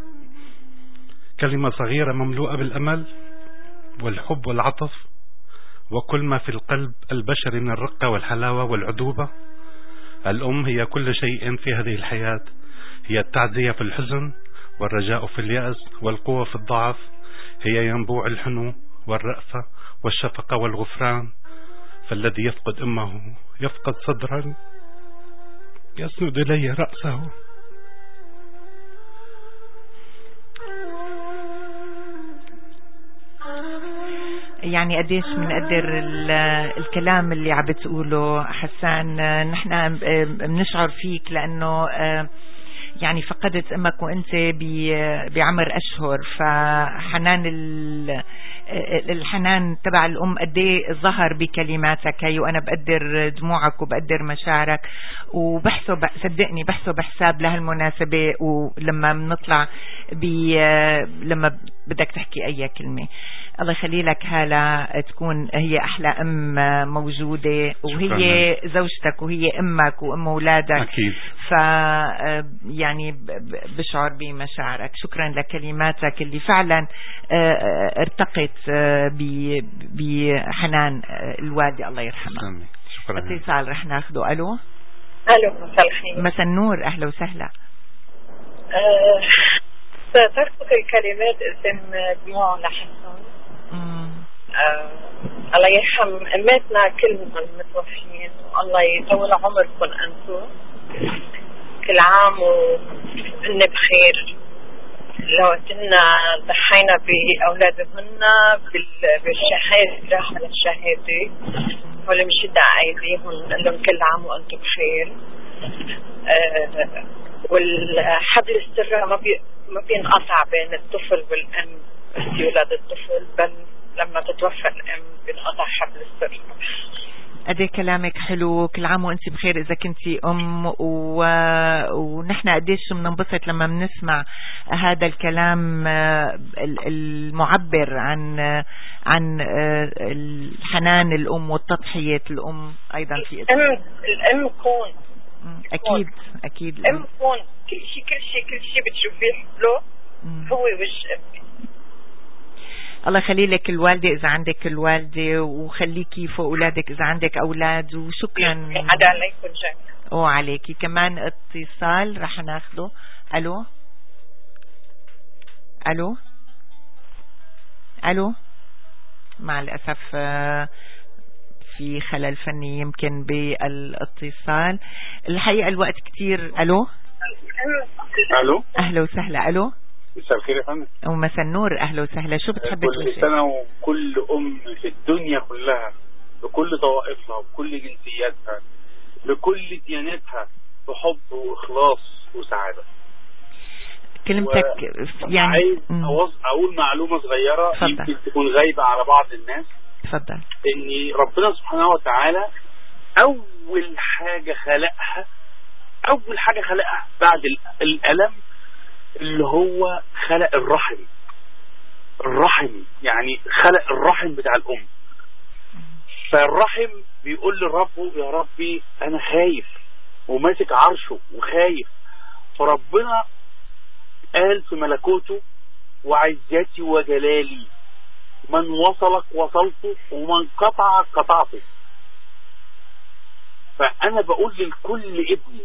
كلمة صغيرة مملوءة بالأمل والحب والعطف وكل ما في القلب البشري من الرقة والحلاوة والعذوبة. الأم هي كل شيء في هذه الحياة، هي التعزية في الحزن والرجاء في اليأس والقوة في الضعف، هي ينبوع الحنو والرأفة والشفقة والغفران. فالذي يفقد أمه يفقد صدرا يسند إلي رأسه. يعني قديش بنقدر الكلام اللي عم بتقوله حسان. نحن بنشعر فيك لأنه يعني فقدت أمك وأنت بعمر أشهر، فحنان الحنان تبع الأم قديه ظهر بكلماتك هي، وأنا بقدر دموعك وبقدر مشاعرك، وبحسب صدقني بحسب حساب لهالمناسبة، ولما بنطلع لما بدك تحكي أي كلمة. الله يخلي لك هالة، تكون هي أحلى أم موجودة، وهي شكرا. زوجتك وهي أمك وأم أولادك أكيد. ف يعني بشعر بمشاعرك. شكرا لكلماتك اللي فعلا ارتقت بحنان الوالدة الله يرحمها. شكرا. اتصال رح ناخده. ألو. ألو مساء الخير. مساء النور، أهلا وسهلا. أه سترفق الكلمات قدام دموع لحسن. أه الله يرحم أماتنا كلهم المتوفين، والله يطول عمركم أنتم، كل عام وهن بخير. لو كنا ضحينا بأولادهن بالشهادة، راحة للشهادة، ولمشد أيديهم نقول لهم كل عام وأنتم بخير. أه والحبل السري ما بي ما بينقطع بين الطفل والأم بس يولد الطفل، بل لما تتوفى الأم بينقطع حبل السر. قدي كلامك حلو، كل عام وانت بخير إذا كنتي أم، و... ونحن قديش بننبسط لما بنسمع هذا الكلام المعبر عن عن الحنان الأم والتضحية الأم أيضا في الأم. الأم كون أكيد أكيد الأم كون، كل شيء كل شيء كل شيء بتشوفيه له هو وجه أمي. الله يخلي لك الوالدة إذا عندك الوالدة، وخليكي فوق أولادك إذا عندك أولاد. وشكرا. عدا عليكم جميعا. وعليكي كمان. اتصال رح ناخده. ألو ألو ألو مع الأسف في خلل فني يمكن بالاتصال. الحقيقة الوقت كتير. ألو ألو أهلا وسهلا. ألو مساء الخير يا فندم. ومساء النور، أهلا وسهلا. شو بتحب تقول؟ كل سنة وكل أم في الدنيا كلها بكل طوائفها وبكل جنسياتها بكل دياناتها بحب وإخلاص وسعادة. كلمتك يعني عايز اقول معلومة صغيرة فضل. يمكن تكون غايبة على بعض الناس. تفضل. ان ربنا سبحانه وتعالى اول حاجة خلقها اول حاجة خلقها بعد الالم اللي هو خلق الرحم. الرحم يعني خلق الرحم بتاع الام. فالرحم بيقول لربه يا ربي انا خايف وماسك عرشه وخايف. فربنا قال في ملكوته وعزتي وجلالي من وصلك وصلته ومن قطعك قطعته. فانا بقول لكل ابن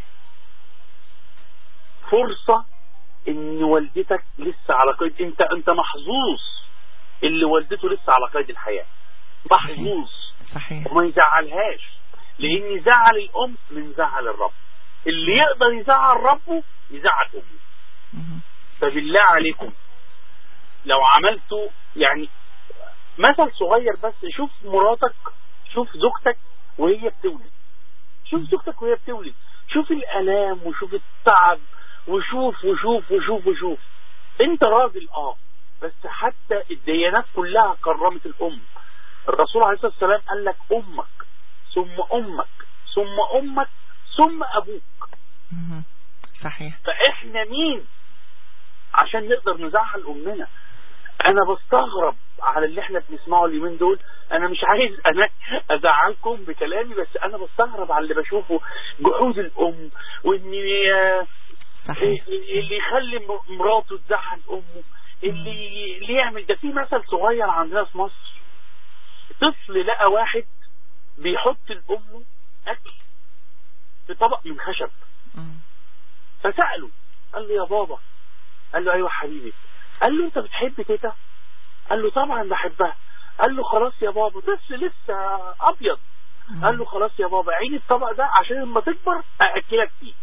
فرصة ان والدتك لسه على قيد. انت انت محظوظ اللي والدته لسه على قيد الحياة. محظوظ. صحيح. وما يزعلهاش لان زعل الام من زعل الرب. اللي يقدر يزعل ربه يزعل امه. فبالله عليكم لو عملتوا يعني مثل صغير بس، شوف مراتك شوف زوجتك وهي بتولد. شوف زوجتك وهي بتولد، شوف الالام وشوف التعب وشوف وشوف وشوف وشوف. انت راجل اه بس حتى الديانات كلها كرمت الام. الرسول عليه الصلاة والسلام قال لك امك ثم امك ثم امك ثم ابوك. صحيح. فاحنا مين عشان نقدر نزعل امنا؟ انا بستغرب على اللي احنا بنسمعه اليومين دول. انا مش عايز انا ازعلكم بكلامي بس انا بستغرب على اللي بشوفه. جحود الام واني صحيح. اللي يخلي مراته تزعل امه، اللي اللي يعمل ده. في مثل صغير عندنا في مصر، طفل لقى واحد بيحط لامه اكل في طبق من خشب. فسأله قال له يا بابا. قال له ايوه حبيبي. قال له انت بتحب تيتا؟ قال له طبعا بحبها. قال له خلاص يا بابا، طفل لسه ابيض. قال له خلاص يا بابا عين الطبق ده عشان لما تكبر ااكلك فيه.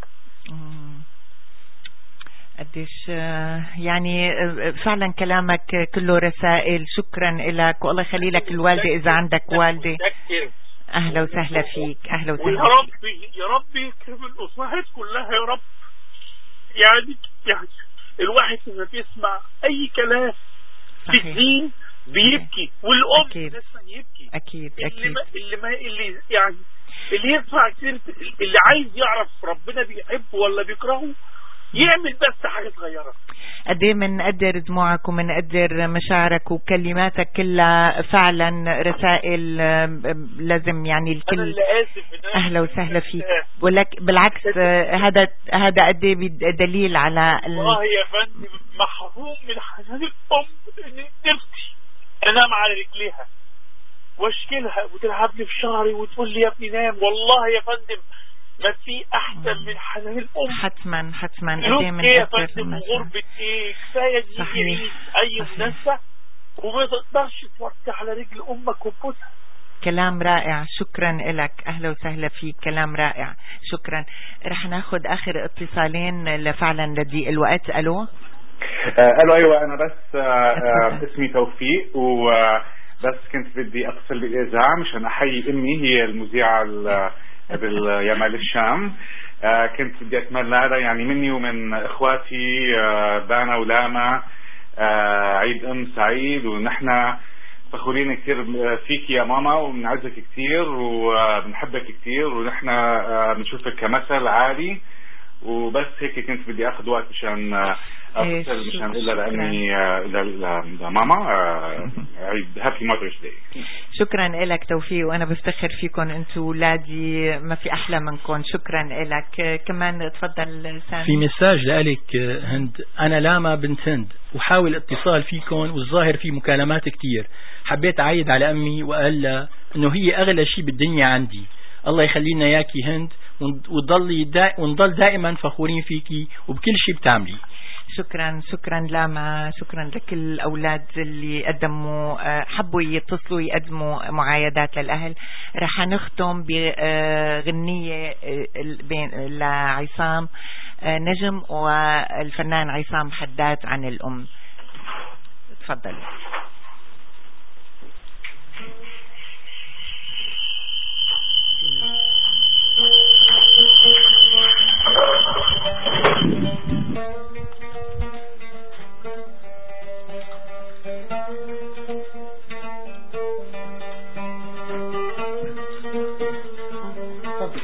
قديش يعني فعلا كلامك كله رسائل. شكرا لك والله يخلي لك الوالدة إذا عندك والدة. أهلا وسهلا فيك. أهلا وسهلا ويا ربي يا ربي يكرم الأمهات كلها يا رب. يعني يعني الواحد لما بيسمع أي كلام في الدين بيبكي والأم لسه يبكي. أكيد اللي أكيد. ما اللي ما اللي يعني اللي يدفع كتير، اللي عايز يعرف ربنا بيحبه ولا بيكرهه يعمل بس حاجة صغيرة. قد ايه بنقدر دموعك وبنقدر مشاعرك وكلماتك كلها فعلا رسائل لازم يعني الكل. أنا اللي آسف. أهلا وسهلا فيك. ولك بالعكس هذا هذا قد ايه دليل على والله يا فندم محروم من حنان الأم إن نفسي أنام على رجليها واشكلها وتلعبني في شعري وتقول لي يا ابني نام. والله يا فندم ما في احسن من حنان الام. حتما حتما. قد ايه يا فندم وغربة ايه. كفايه دي اي مناسبه وما تقدرش توطي على رجل امك وتبوسها. كلام رائع. شكرا لك. اهلا وسهلا فيك. كلام رائع. شكرا. رح ناخذ اخر اتصالين فعلا لضيق الوقت. الو. الو ايوه انا بس آه اسمي توفيق وبس كنت بدي اتصل بالاذاعه مشان احيي امي، هي المذيعه باليمال الشام. آه كنت بدي اتمنى لها يعني مني ومن اخواتي آه دانا ولاما آه عيد ام سعيد، ونحن فخورين كثير فيك يا ماما وبنعزك كثير وبنحبك كثير، ونحن آه بنشوفك كمثل عالي. وبس هيك كنت بدي اخذ وقت مشان اتصل مشان اقول لاني لماما عيد هابي ماترز داي. شكرا لك توفيق، وانا بفتخر فيكم انتم اولادي، ما في احلى منكم. شكرا لك. كمان تفضل سامي. في مساج لك هند. انا لاما بنت هند وحاول اتصال فيكم والظاهر في مكالمات كتير. حبيت اعيد على امي وقال لها انه هي اغلى شيء بالدنيا عندي. الله يخلينا اياكي هند ونضل دا ونضل دائما فخورين فيكي وبكل شيء بتعملي. شكرا شكرا لاما. شكرا لكل الأولاد اللي قدموا حبوا يتصلوا يقدموا معايدات للأهل. رح نختم بغنية لعصام نجم والفنان عصام حداد عن الأم. تفضل. تفضل.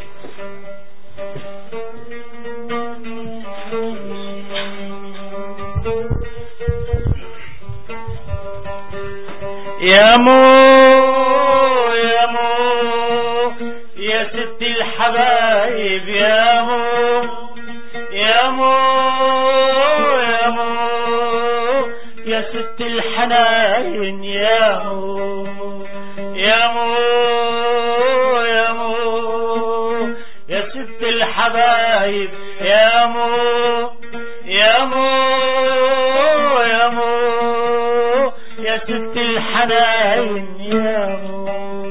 يا مو يا مو يا ست الحبايب يا مو يا مو يا مو يا ست الحناين يا مو يا مو يا مو يا ست الحبايب يا مو يا مو يا مو يا ست الحناين يا مو.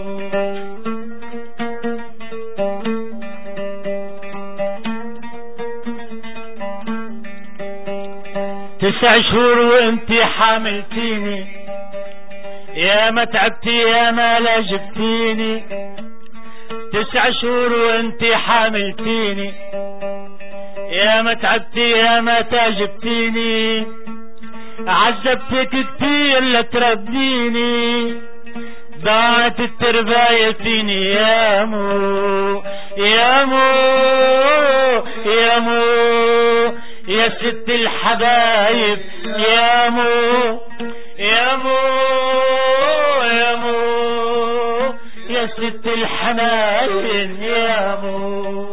تسع شهور وانتي حاملتيني يا ما تعبتي يا ما لا جبتيني. تسع شهور وانتي حاملتيني يا ما تعبتي يا ما تاجبتيني. عذبتك كتير لتربيني ضاعت الترباية فيني يا مو يا مو يا مو يا ست الحبايب يا مو يا مو يا مو يا ست الحناين يا مو.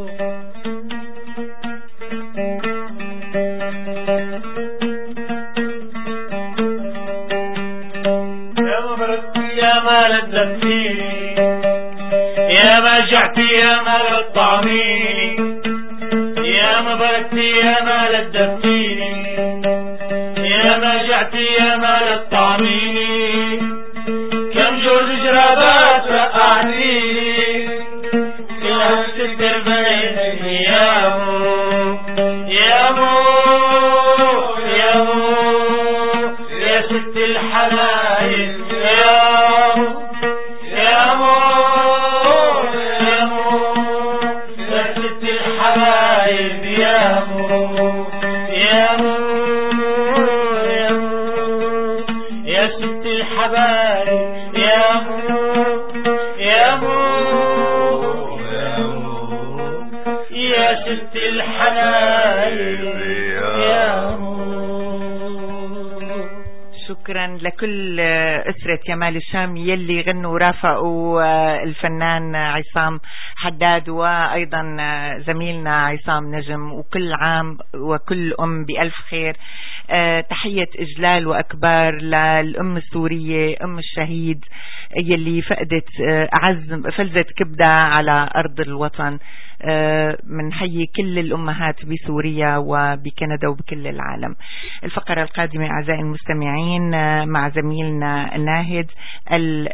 يا ما لدمتيني يا ما جعتي يا ما لطعميني يا ما بردتي يا ما لدمتيني يا ما جعتي يا ما لطعميني. كم جوز جرابات رقعتيني كلها ستر بيني يا مو يا مو يا مو يا ست الحناين يا مو يا مو يا مو يا ست الحبايب يا مو يا مو يا مو يا ست الحبايب يا مو يا مو يا مو يا ست الحناين يا مو. شكرا لكل أسرة يمال الشام يلي غنوا ورافقوا الفنان عصام حداد وأيضا زميلنا عصام نجم. وكل عام وكل أم بألف خير. تحية إجلال وأكبار للأم السورية أم الشهيد يلي فقدت أعز فلذت كبدة على أرض الوطن. من حي كل الأمهات بسوريا وبكندا وبكل العالم. الفقرة القادمة أعزائي المستمعين مع زميلنا ناهد.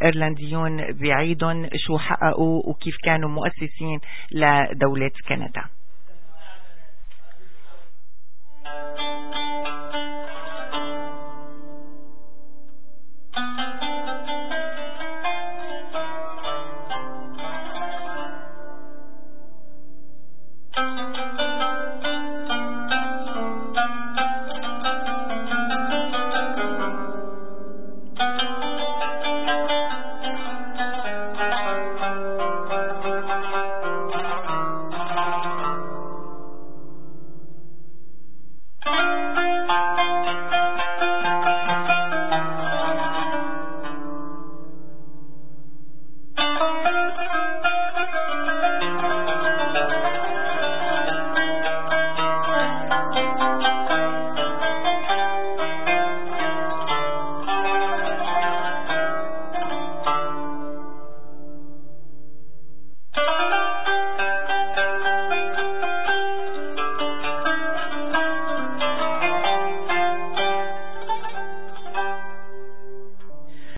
الإيرلنديون بعيدهم شو حققوا وكيف كانوا مؤسسين لدولة كندا.